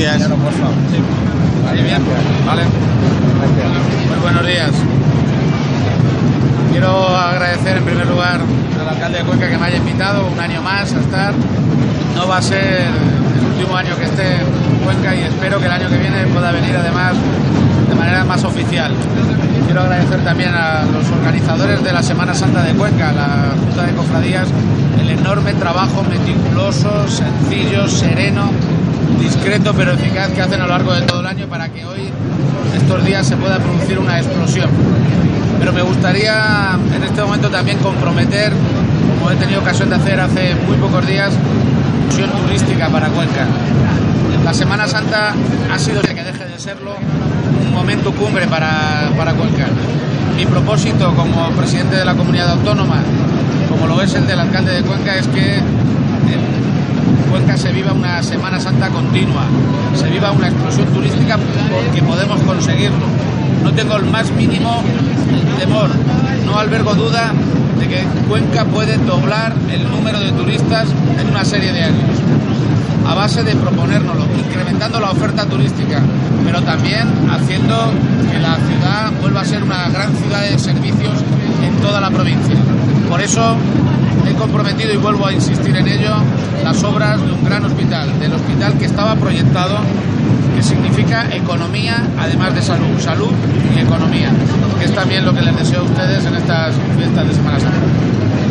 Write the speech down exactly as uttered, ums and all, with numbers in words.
días. No, por favor. Sí. Vale, bien. Vale. Muy buenos días. Quiero agradecer en primer lugar al alcalde de Cuenca que me haya invitado un año más a estar. No va a ser el último año que esté en Cuenca y espero que el año que viene pueda venir además de manera más oficial. Quiero agradecer también a los organizadores de la Semana Santa de Cuenca, la Junta de Cofradías, el enorme trabajo meticuloso, sencillo, sereno, discreto pero eficaz que hacen a lo largo de todo el año para que hoy, estos días, se pueda producir una explosión. Pero me gustaría en este momento también comprometer, como he tenido ocasión de hacer hace muy pocos días, una explosión turística para Cuenca. La Semana Santa ha sido, que deje de serlo, un momento cumbre para, para Cuenca. Mi propósito como presidente de la comunidad autónoma, como lo es el del alcalde de Cuenca, es que en Cuenca se viva una Semana Santa continua, se viva una explosión turística porque podemos conseguirlo. No tengo el más mínimo temor, no albergo duda de que Cuenca puede doblar el número de turistas en una serie de años, a base de proponérnoslo, incrementando la oferta turística, pero también haciendo que la ciudad vuelva a ser una gran ciudad de servicios en toda la provincia. Por eso he comprometido, y vuelvo a insistir en ello, las obras de un gran hospital, del hospital que estaba proyectado, que significa economía, además de salud, salud y economía, que es también lo que les deseo a ustedes en estas fiestas de Semana Santa.